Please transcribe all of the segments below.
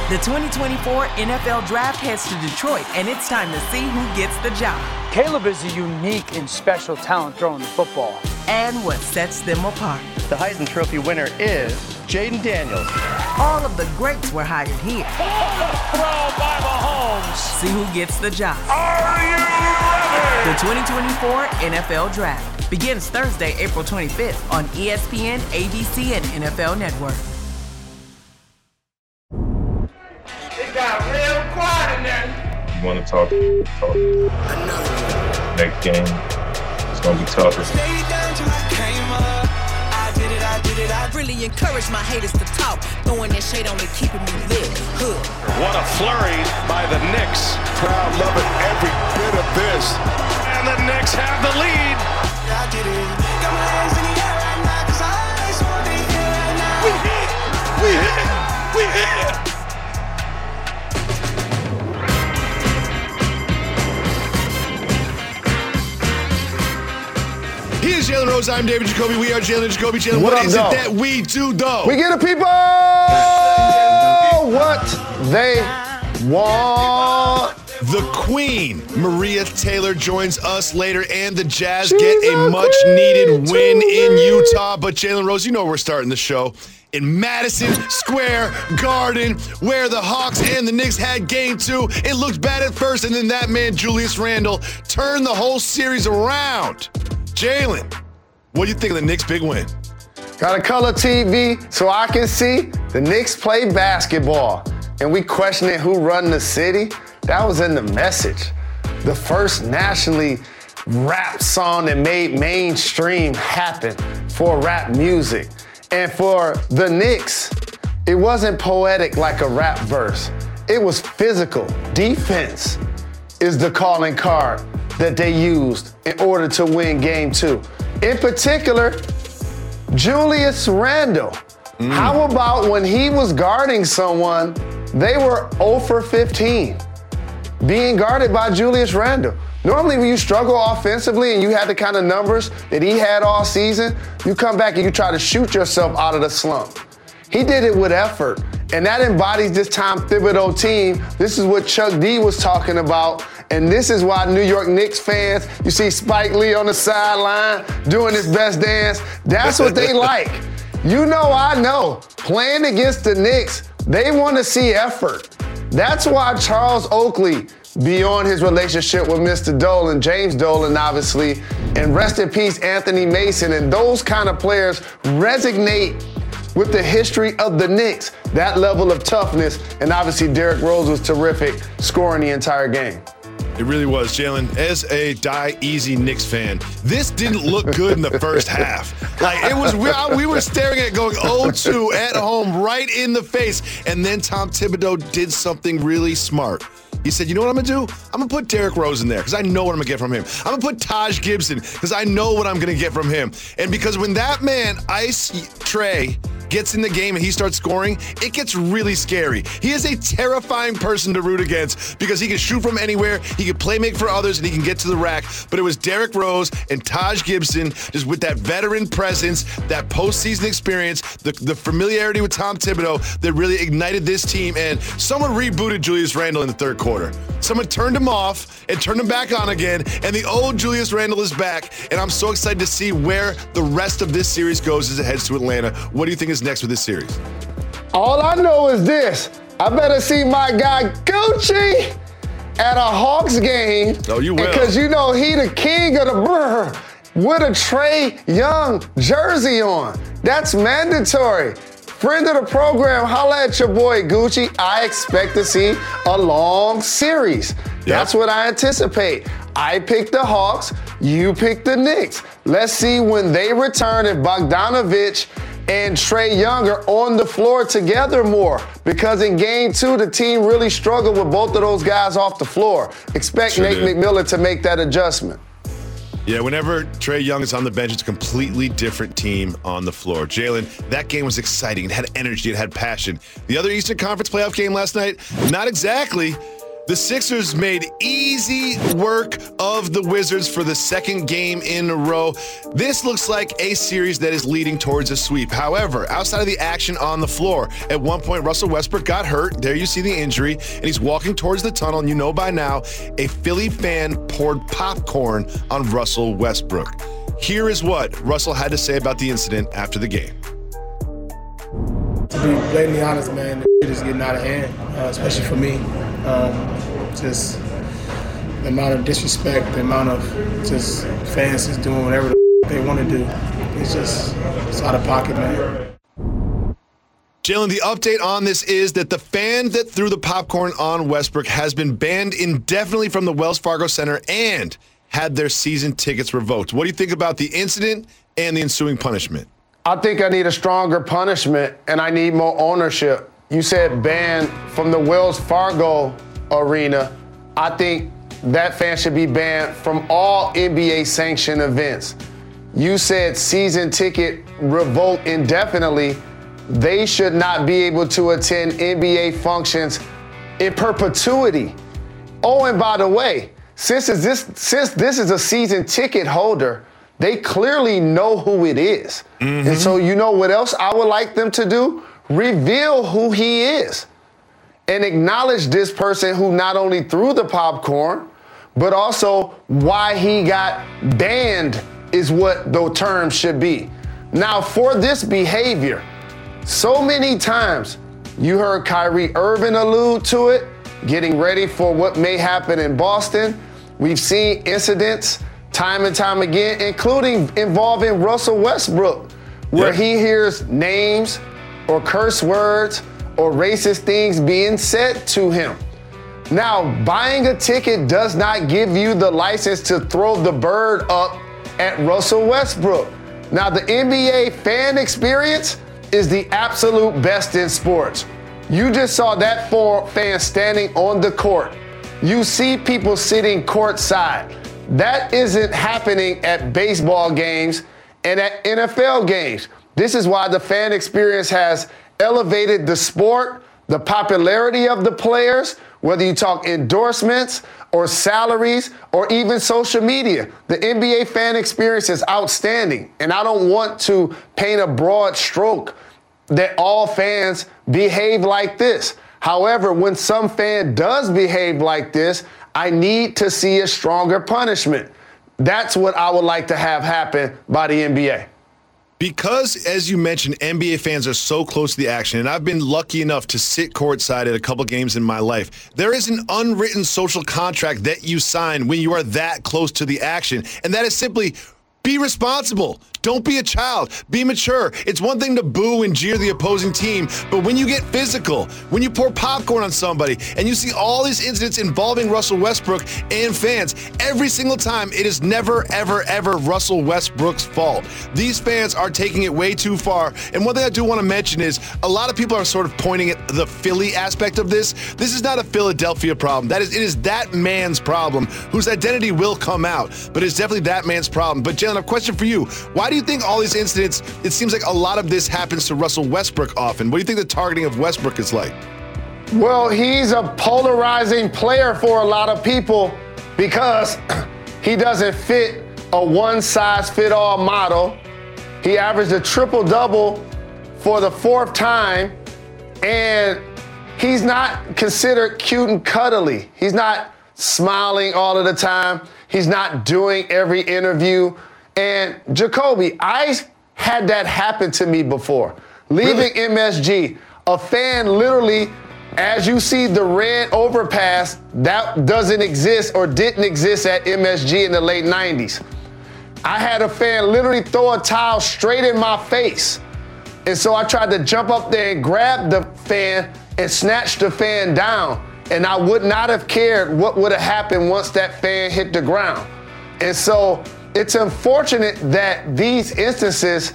The 2024 NFL Draft heads to Detroit, and it's time to see who gets the job. Caleb is a unique and special talent throwing the football. And what sets them apart. The Heisman Trophy winner is Jaden Daniels. All of the greats were hired here. Throw by Mahomes. See who gets the job. Are you ready? The 2024 NFL Draft begins Thursday, April 25th on ESPN, ABC, and NFL Network. It got real quiet in there. You want to talk. Next game, it's going to be tougher. I really encourage my haters to talk. Throwing that shade only keeping me lit. Hood. What a flurry by the Knicks. Crowd loving every bit of this. And the Knicks have the lead. I did it. Got my hands in the air right now, 'cause I just want to hear right now. We hit. He is Jalen Rose. I'm David Jacoby. We are Jalen Jacoby. Jalen, what is up, it that we do, though? We get the people what they want. The Queen, Maria Taylor, joins us later, and the Jazz get a much-needed win in Utah. But Jalen Rose, you know we're starting the show in Madison Square Garden, where the Hawks and the Knicks had game 2. It looked bad at first, and then that man, Julius Randle, turned the whole series around. Jalen, what do you think of the Knicks' big win? Got a color TV so I can see the Knicks play basketball. And we questioning who run the city. That was in the message. The first nationally rap song that made mainstream happen for rap music. And for the Knicks, it wasn't poetic like a rap verse. It was physical. Defense is the calling card that they used in order to win game 2. In particular, Julius Randle. How about when he was guarding someone, they were 0 for 15 being guarded by Julius Randle. Normally when you struggle offensively and you had the kind of numbers that he had all season, you come back and you try to shoot yourself out of the slump. He did it with effort, and that embodies this Tom Thibodeau team. This is what Chuck D was talking about, and this is why New York Knicks fans, you see Spike Lee on the sideline doing his best dance. That's what they like. You know, I know, playing against the Knicks, they want to see effort. That's why Charles Oakley, beyond his relationship with Mr. Dolan, James Dolan, obviously, and rest in peace, Anthony Mason, and those kind of players resonate with the history of the Knicks, that level of toughness, and obviously Derrick Rose was terrific, scoring the entire game. It really was, Jalen. As a die-easy Knicks fan, this didn't look good in the first half. Like, it was, we were staring at it going 0-2 at home right in the face, and then Tom Thibodeau did something really smart. He said, you know what I'm going to do? I'm going to put Derrick Rose in there because I know what I'm going to get from him. I'm going to put Taj Gibson because I know what I'm going to get from him. And because when that man, Ice Trae, gets in the game and he starts scoring, it gets really scary. He is a terrifying person to root against because he can shoot from anywhere, he can play make for others, and he can get to the rack. But it was Derrick Rose and Taj Gibson just with that veteran presence, that postseason experience, the familiarity with Tom Thibodeau that really ignited this team. And someone rebooted Julius Randle in the third quarter. Someone turned him off and turned him back on again, and the old Julius Randle is back. And I'm so excited to see where the rest of this series goes as it heads to Atlanta. What do you think is next with this series? All I know is this. I better see my guy Gucci at a Hawks game. Oh, you will. Because you know he the king of the brr with a Trae Young jersey on. That's mandatory. Friend of the program, holla at your boy Gucci. I expect to see a long series. That's what I anticipate. I picked the Hawks, you picked the Knicks. Let's see when they return if Bogdanović and Trae Young are on the floor together more, because in game 2, the team really struggled with both of those guys off the floor. Expect Nate McMillan to make that adjustment. Yeah, whenever Trae Young is on the bench, it's a completely different team on the floor. Jalen, that game was exciting. It had energy. It had passion. The other Eastern Conference playoff game last night, not exactly The Sixers made easy work of the Wizards for the second game in a row. This looks like a series that is leading towards a sweep. However, outside of the action on the floor, at one point, Russell Westbrook got hurt. There you see the injury, and he's walking towards the tunnel, and you know by now, a Philly fan poured popcorn on Russell Westbrook. Here is what Russell had to say about the incident after the game. To be blatantly honest, man, the shit is getting out of hand, especially for me. Just the amount of disrespect, the amount of just fans just doing whatever they want to do. It's out of pocket, man. Jalen, the update on this is that the fan that threw the popcorn on Westbrook has been banned indefinitely from the Wells Fargo Center and had their season tickets revoked. What do you think about the incident and the ensuing punishment? I think I need a stronger punishment, and I need more ownership. You said banned from the Wells Fargo arena. I think that fan should be banned from all NBA-sanctioned events. You said season ticket revoked indefinitely. They should not be able to attend NBA functions in perpetuity. Oh, and by the way, since this is a season ticket holder, they clearly know who it is. Mm-hmm. And so you know what else I would like them to do? Reveal who he is and acknowledge this person who not only threw the popcorn, but also why he got banned is what the term should be. Now, for this behavior, so many times you heard Kyrie Irving allude to it, getting ready for what may happen in Boston. We've seen incidents time and time again, including involving Russell Westbrook, where he hears names or curse words or racist things being said to him. Now, buying a ticket does not give you the license to throw the bird up at Russell Westbrook. Now, the NBA fan experience is the absolute best in sports. You just saw that fan standing on the court. You see people sitting courtside. That isn't happening at baseball games and at NFL games. This is why the fan experience has elevated the sport, the popularity of the players, whether you talk endorsements or salaries or even social media. The NBA fan experience is outstanding, and I don't want to paint a broad stroke that all fans behave like this. However, when some fan does behave like this, I need to see a stronger punishment. That's what I would like to have happen by the NBA. Because, as you mentioned, NBA fans are so close to the action, and I've been lucky enough to sit courtside at a couple games in my life, there is an unwritten social contract that you sign when you are that close to the action, and that is simply be responsible. Don't be a child. Be mature. It's one thing to boo and jeer the opposing team, but when you get physical, when you pour popcorn on somebody, and you see all these incidents involving Russell Westbrook and fans, every single time it is never, ever, ever Russell Westbrook's fault. These fans are taking it way too far. And one thing I do want to mention is a lot of people are sort of pointing at the Philly aspect of this. This is not a Philadelphia problem. It is that man's problem, whose identity will come out, but it's definitely that man's problem. But Jalen, a question for you. Why do you think all these incidents, it seems like a lot of this happens to Russell Westbrook often? What do you think the targeting of Westbrook is like? Well, he's a polarizing player for a lot of people because he doesn't fit a one-size-fit-all model. He averaged a triple-double for the fourth time, and he's not considered cute and cuddly. He's not smiling all of the time. He's not doing every interview. And Jacoby, I had that happen to me before. Leaving MSG, a fan literally, as you see the red overpass, that doesn't exist or didn't exist at MSG in the late 90s. I had a fan literally throw a towel straight in my face. And so I tried to jump up there and grab the fan and snatch the fan down. And I would not have cared what would have happened once that fan hit the ground. And so it's unfortunate that these instances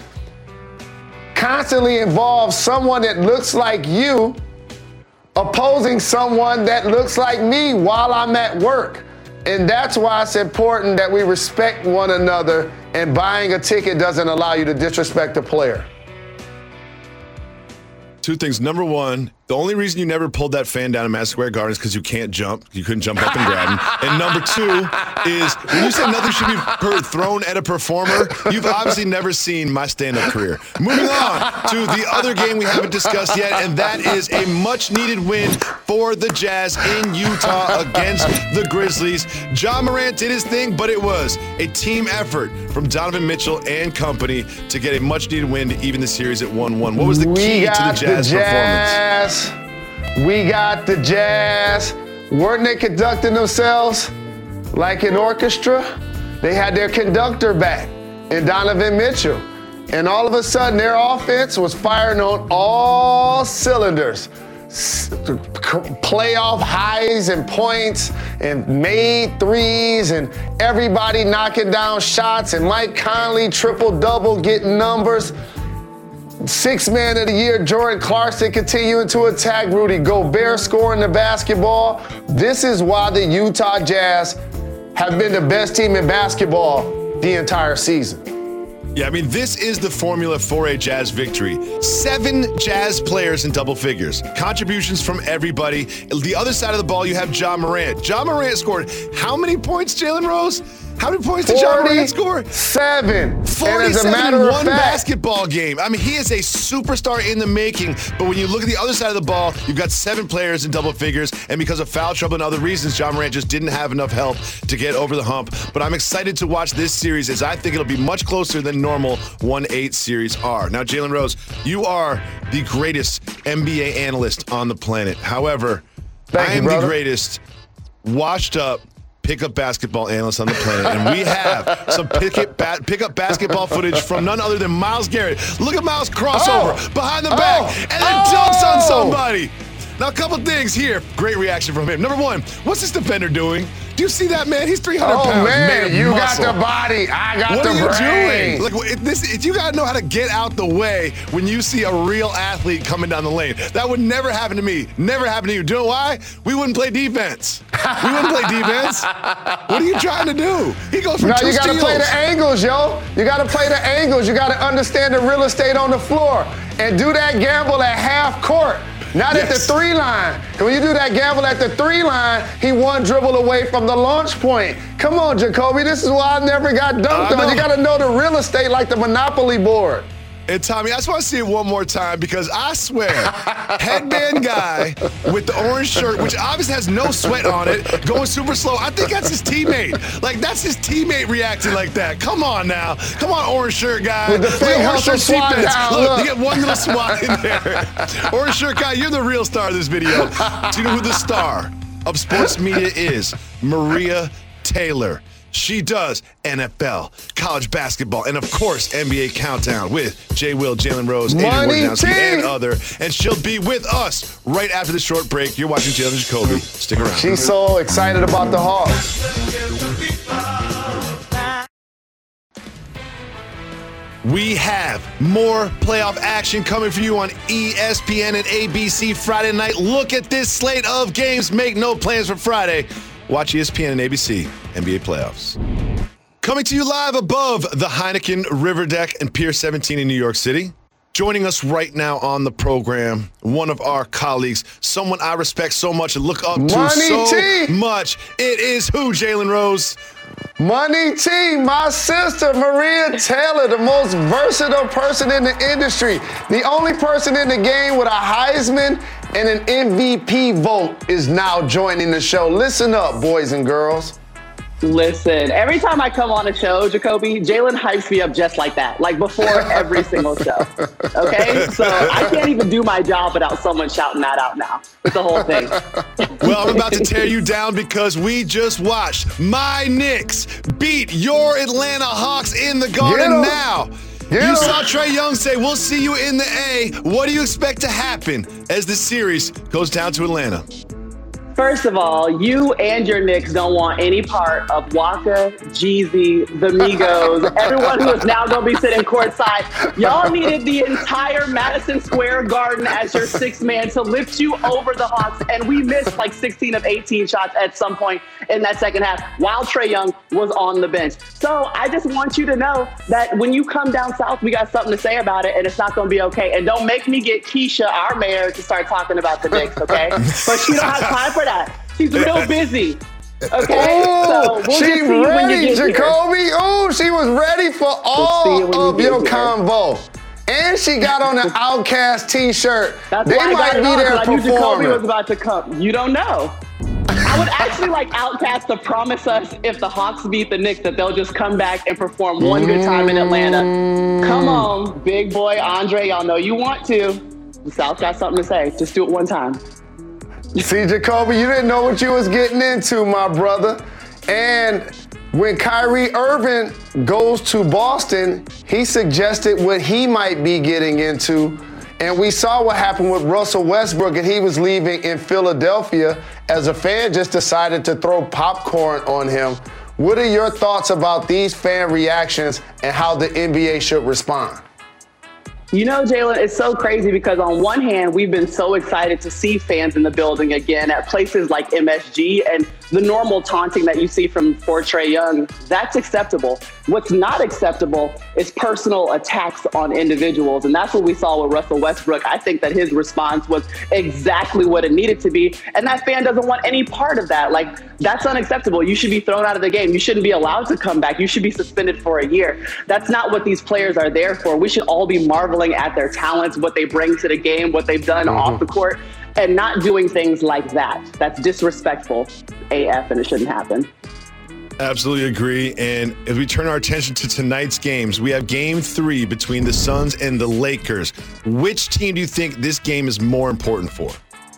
constantly involve someone that looks like you opposing someone that looks like me while I'm at work. And that's why it's important that we respect one another, and buying a ticket doesn't allow you to disrespect a player. Two things. Number one, The only reason you never pulled that fan down in Madison Square Garden is because you can't jump. You couldn't jump up and grab him. And number 2 is when you say nothing should be thrown at a performer, you've obviously never seen my stand-up career. Moving on to the other game we haven't discussed yet, and that is a much-needed win for the Jazz in Utah against the Grizzlies. Ja Morant did his thing, but it was a team effort from Donovan Mitchell and company to get a much-needed win to even the series at 1-1. What was the key to the Jazz performance? We got the Jazz. Weren't they conducting themselves like an orchestra? They had their conductor back in Donovan Mitchell. And all of a sudden, their offense was firing on all cylinders. Playoff highs and points and made threes and everybody knocking down shots and Mike Conley triple-double getting numbers. 6th man of the year, Jordan Clarkson continuing to attack. Rudy Gobert scoring the basketball. This is why the Utah Jazz have been the best team in basketball the entire season. Yeah, I mean, this is the formula for a Jazz victory. 7 Jazz players in double figures. Contributions from everybody. The other side of the ball, you have Ja Morant. Ja Morant scored how many points, Jalen Rose? How many points did Ja Morant score? 47. 47 in one basketball game. I mean, he is a superstar in the making, but when you look at the other side of the ball, you've got 7 players in double figures, and because of foul trouble and other reasons, Ja Morant just didn't have enough help to get over the hump. But I'm excited to watch this series as I think it'll be much closer than normal 1-8 series are. Now, Jalen Rose, you are the greatest NBA analyst on the planet. However, I am the greatest washed up pickup basketball analyst on the planet, and we have some pickup basketball footage from none other than Myles Garrett. Look at Myles crossover behind the back and then dunks on somebody. Now, a couple things here. Great reaction from him. Number 1, what's this defender doing? Do you see that, man? He's 300 pounds. Oh, man, you muscle. got the body. I got what the brain. What are you doing? Like, you got to know how to get out the way when you see a real athlete coming down the lane. That would never happen to me. Never happen to you. Do you know why? We wouldn't play defense. We wouldn't play defense. What are you trying to do? He goes for 2 steals. You got to play the angles, yo. You got to play the angles. You got to understand the real estate on the floor and do that gamble at half court. Not at the 3 line. When you do that gamble at the 3 line, he 1 dribble away from the launch point. Come on, Jacoby. This is why I never got dunked on. You got to know the real estate like the Monopoly board. And Tommy, I just want to see it one more time because I swear, headband guy with the orange shirt, which obviously has no sweat on it, going super slow. I think that's his teammate. Like, that's his teammate reacting like that. Come on now. Come on, orange shirt guy. With the fake hustle swat down. Look, you get one little swat in there. Orange shirt guy, you're the real star of this video. Do you know who the star of sports media is? Maria Taylor. She does NFL, college basketball, and of course, NBA Countdown with Jay Will, Jalen Rose, Adrian Wojnarowski, and other. And she'll be with us right after the short break. You're watching Jalen Jacoby. Stick around. She's so excited about the Hawks. We have more playoff action coming for you on ESPN and ABC Friday night. Look at this slate of games. Make no plans for Friday. Watch ESPN and ABC NBA playoffs. Coming to you live above the Heineken River Deck and Pier 17 in New York City. Joining us right now on the program, one of our colleagues, someone I respect so much and look up to so much. It is who, Jalen Rose? Money T, my sister, Maria Taylor, the most versatile person in the industry. The only person in the game with a Heisman and an MVP vote is now joining the show. Listen up, boys and girls. Listen, every time I come on a show, Jacoby, Jalen hypes me up just like that, like before every single show. Okay? So I can't even do my job without someone shouting that out now. It's the whole thing. Well, I'm about to tear you down because we just watched my Knicks beat your Atlanta Hawks in the Garden now. You saw Trae Young say, we'll see you in the A. What do you expect to happen as the series goes down to Atlanta? First of all, you and your Knicks don't want any part of Waka, Jeezy, the Migos, everyone who is now going to be sitting courtside. Y'all needed the entire Madison Square Garden as your sixth man to lift you over the Hawks, and we missed like 16 of 18 shots at some point in that second half while Trae Young was on the bench. So I just want you to know that when you come down south, we got something to say about it, and it's not going to be okay. And don't make me get Keisha, our mayor, to start talking about the Knicks, okay? But she don't have time for that. She's real busy. Okay? Oh, so we'll she ready, Jacoby. Oh, she was ready for all of your convo. And she got on an Outkast t-shirt. That's they why I might got it be on, there I knew Jacoby performing. was about to come. You don't know. I would actually like Outkast to promise us if the Hawks beat the Knicks that they'll just come back and perform one good time in Atlanta. Come on, big boy Andre. Y'all know you want to. The South got something to say. Just do it one time. See, Jacoby, you didn't know what you was getting into, my brother. And when Kyrie Irving goes to Boston, he suggested what he might be getting into. And we saw what happened with Russell Westbrook, and he was leaving in Philadelphia as a fan just decided to throw popcorn on him. What are your thoughts about these fan reactions and how the NBA should respond? You know, Jalen, it's so crazy because on one hand, we've been so excited to see fans in the building again at places like MSG, and the normal taunting that you see for Trae Young, that's acceptable. What's not acceptable is personal attacks on individuals, and that's what we saw with Russell Westbrook. I think that his response was exactly what it needed to be, and that fan doesn't want any part of that. Like, that's unacceptable. You should be thrown out of the game. You shouldn't be allowed to come back. You should be suspended for a year. That's not what these players are there for. We should all be marveling at their talents, what they bring to the game, what they've done off the court, and not doing things like that. That's disrespectful AF, and it shouldn't happen. Absolutely agree. And as we turn our attention to tonight's games, we have game 3 between the Suns and the Lakers. Which team do you think this game is more important for?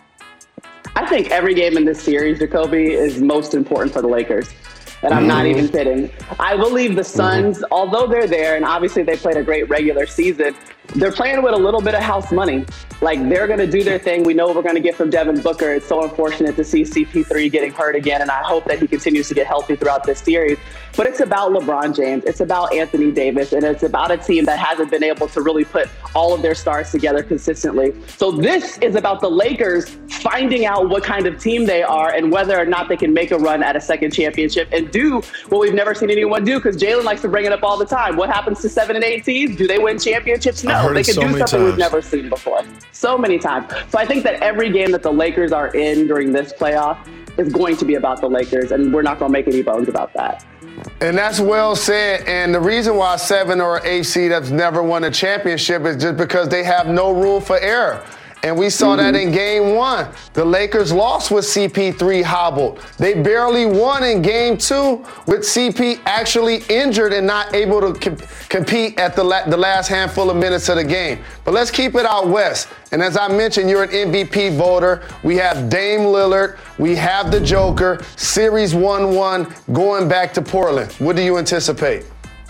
I think every game in this series, Jacoby, is most important for the Lakers. And I'm not even kidding. I believe the Suns, although they're there, and obviously they played a great regular season, they're playing with a little bit of house money. Like, they're going to do their thing. We know what we're going to get from Devin Booker. It's so unfortunate to see CP3 getting hurt again, and I hope that he continues to get healthy throughout this series. But it's about LeBron James. It's about Anthony Davis, and it's about a team that hasn't been able to really put all of their stars together consistently. So this is about the Lakers finding out what kind of team they are and whether or not they can make a run at a second championship and do what we've never seen anyone do, because Jalen likes to bring it up all the time. What happens to 7 and 8 teams? Do they win championships? No, they can do something we've never seen before. So many times. So I think that every game that the Lakers are in during this playoff is going to be about the Lakers, and we're not going to make any bones about that. And that's well said. And the reason why 7 or 8 seed has never won a championship is just because they have no room for error. And we saw that in game 1. The Lakers lost with CP3 hobbled. They barely won in game 2 with CP actually injured and not able to compete at the last handful of minutes of the game. But let's keep it out west. And as I mentioned, you're an MVP voter. We have Dame Lillard. We have the Joker. Series 1-1 going back to Portland. What do you anticipate?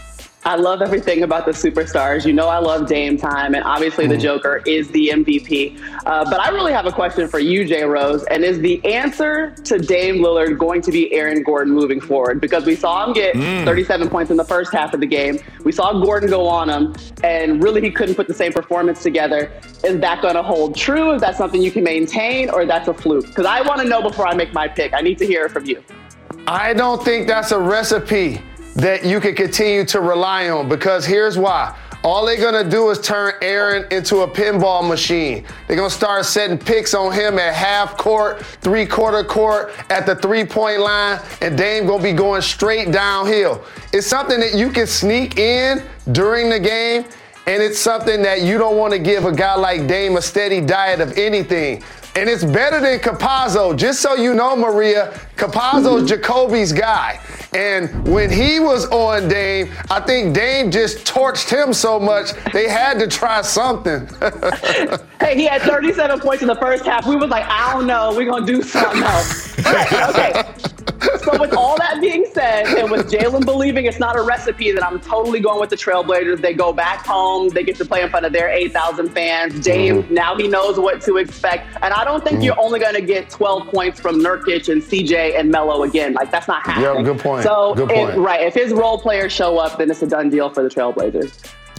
I love everything about the superstars. You know I love Dame time, and obviously the Joker is the MVP. But I really have a question for you, J. Rose, and is the answer to Dame Lillard going to be Aaron Gordon moving forward? Because we saw him get 37 points in the first half of the game. We saw Gordon go on him, and really he couldn't put the same performance together. Is that going to hold true? Is that something you can maintain, or that's a fluke? Because I want to know before I make my pick. I need to hear it from you. I don't think that's a recipe that you can continue to rely on, because here's why. All they're going to do is turn Aaron into a pinball machine. They're going to start setting picks on him at half court, 3/4 court, at the 3-point line, and Dame going to be going straight downhill. It's something that you can sneak in during the game, and it's something that you don't want to give a guy like Dame a steady diet of anything. And it's better than Campazzo. Just so you know, Maria, Campazzo's Jacoby's guy. And when he was on Dame, I think Dame just torched him so much, they had to try something. Hey, he had 37 points in the first half. We was like, I don't know, we're going to do something else. Okay. So with all that being said, and with Jalen believing it's not a recipe, that I'm totally going with the Trailblazers. They go back home. They get to play in front of their 8,000 fans. Dame, now he knows what to expect. And I don't think you're only going to get 12 points from Nurkic and CJ and Melo again. Like, that's not happening. Yeah, good point. So, good point. If his role players show up, then it's a done deal for the Trailblazers.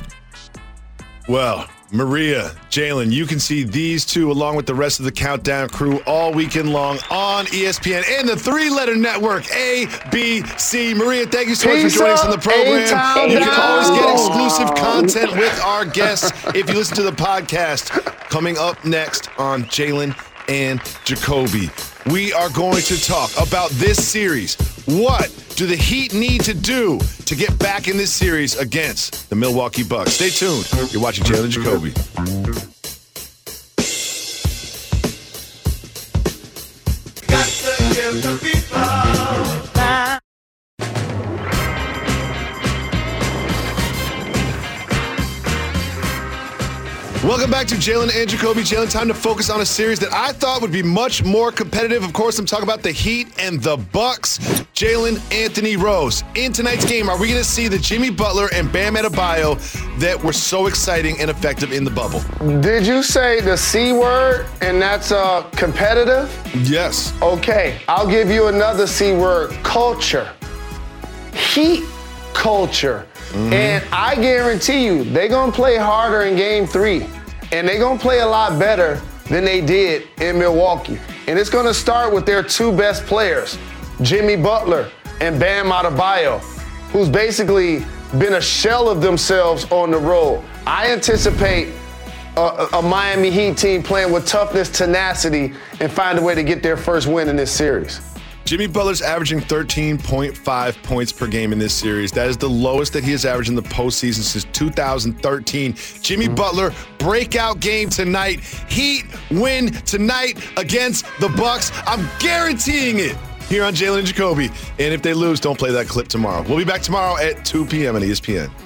Well, Maria, Jalen, you can see these two along with the rest of the Countdown crew all weekend long on ESPN and the three-letter network, ABC. Maria, thank you so much for joining us on the program. You can always get exclusive content with our guests if you listen to the podcast. Coming up next on Jalen and Jacoby, we are going to talk about this series. What do the Heat need to do to get back in this series against the Milwaukee Bucks? Stay tuned. You're watching Jalen and Jacoby. Got to give the people time. Welcome back to Jalen and Jacoby. Jalen, time to focus on a series that I thought would be much more competitive. Of course, I'm talking about the Heat and the Bucks. Jalen, Anthony Rose. In tonight's game, are we going to see the Jimmy Butler and Bam Adebayo that were so exciting and effective in the bubble? Did you say the C word and that's competitive? Yes. Okay, I'll give you another C word, culture. Heat culture. And I guarantee you, they're going to play harder in Game 3. And they're going to play a lot better than they did in Milwaukee. And it's going to start with their two best players, Jimmy Butler and Bam Adebayo, who's basically been a shell of themselves on the road. I anticipate a Miami Heat team playing with toughness, tenacity, and find a way to get their first win in this series. Jimmy Butler's averaging 13.5 points per game in this series. That is the lowest that he has averaged in the postseason since 2013. Jimmy Butler, breakout game tonight. Heat win tonight against the Bucks. I'm guaranteeing it here on Jalen and Jacoby. And if they lose, don't play that clip tomorrow. We'll be back tomorrow at 2 p.m. on ESPN.